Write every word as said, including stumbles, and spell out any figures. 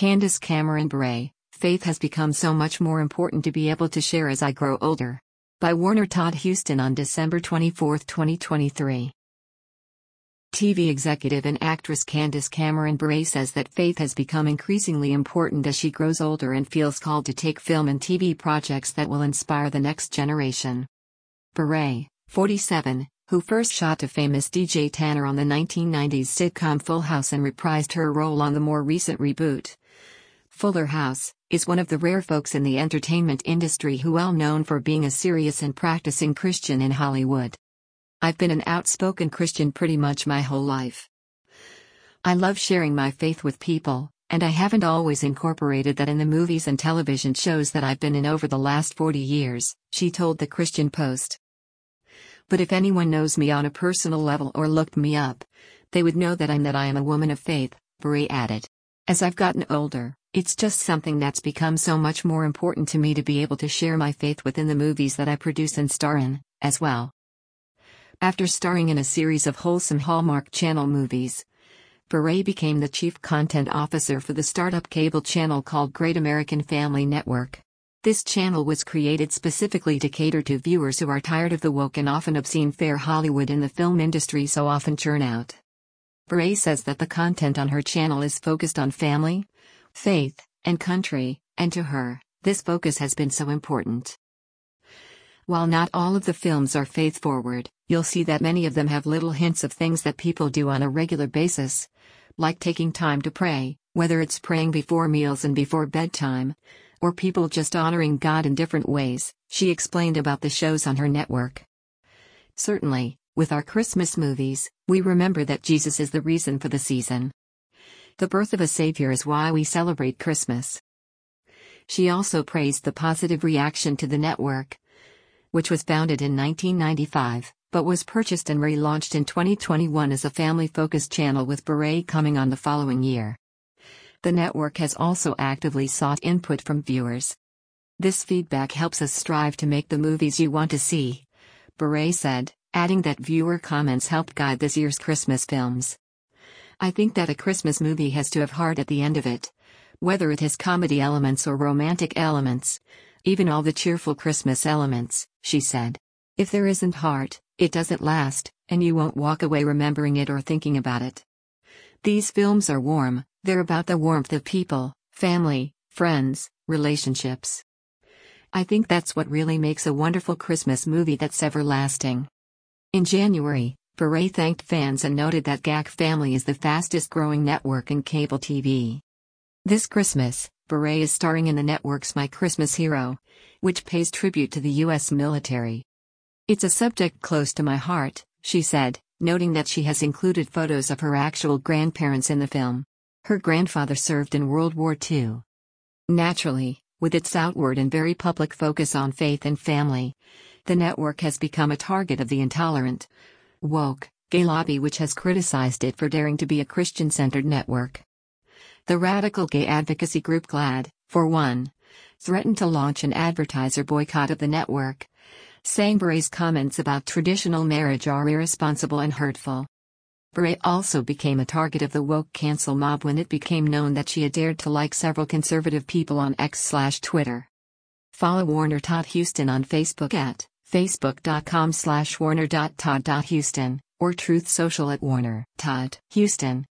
Candace Cameron Bure, faith has become so much more important to be able to share as I grow older. By Warner Todd Huston on December twenty-fourth, twenty twenty-three. T V executive and actress Candace Cameron Bure says that faith has become increasingly important as she grows older and feels called to take film and T V projects that will inspire the next generation. Bure, forty-seven, who first shot to famous D J Tanner on the nineteen nineties sitcom Full House and reprised her role on the more recent reboot, Fuller House, is one of the rare folks in the entertainment industry who well known for being a serious and practicing Christian in Hollywood. I've been an outspoken Christian pretty much my whole life. I love sharing my faith with people, and I haven't always incorporated that in the movies and television shows that I've been in over the last forty years, she told the Christian Post. But if anyone knows me on a personal level or looked me up, they would know that I'm that I am a woman of faith, Bure added. As I've gotten older, it's just something that's become so much more important to me to be able to share my faith within the movies that I produce and star in, as well. After starring in a series of wholesome Hallmark Channel movies, Bure became the chief content officer for the startup cable channel called Great American Family Network. This channel was created specifically to cater to viewers who are tired of the woke and often obscene fare Hollywood and the film industry so often churn out. Bure says that the content on her channel is focused on family, faith, and country, and to her, this focus has been so important. While not all of the films are faith-forward, you'll see that many of them have little hints of things that people do on a regular basis, like taking time to pray, whether it's praying before meals and before bedtime, or people just honoring God in different ways, she explained about the shows on her network. Certainly, with our Christmas movies, we remember that Jesus is the reason for the season. The birth of a Savior is why we celebrate Christmas. She also praised the positive reaction to the network, which was founded in nineteen ninety-five, but was purchased and relaunched in twenty twenty-one as a family-focused channel with Bure coming on the following year. The network has also actively sought input from viewers. This feedback helps us strive to make the movies you want to see, Bure said, adding that viewer comments helped guide this year's Christmas films. I think that a Christmas movie has to have heart at the end of it, whether it has comedy elements or romantic elements, even all the cheerful Christmas elements, she said. If there isn't heart, it doesn't last, and you won't walk away remembering it or thinking about it. These films are warm, they're about the warmth of people, family, friends, relationships. I think that's what really makes a wonderful Christmas movie that's everlasting. In January, Bure thanked fans and noted that G A C Family is the fastest growing network in cable T V. This Christmas, Bure is starring in the network's My Christmas Hero, which pays tribute to the U S military. It's a subject close to my heart, she said, noting that she has included photos of her actual grandparents in the film. Her grandfather served in World War Two. Naturally, with its outward and very public focus on faith and family, the network has become a target of the intolerant, woke, gay lobby which has criticized it for daring to be a Christian-centered network. The radical gay advocacy group GLAAD, for one, threatened to launch an advertiser boycott of the network, saying Bure's comments about traditional marriage are irresponsible and hurtful. Bure also became a target of the woke cancel mob when it became known that she had dared to like several conservative people on X slash Twitter. Follow Warner Todd Huston on Facebook at facebook.com slash warner.todd.huston, or Truth Social at Warner Todd Huston.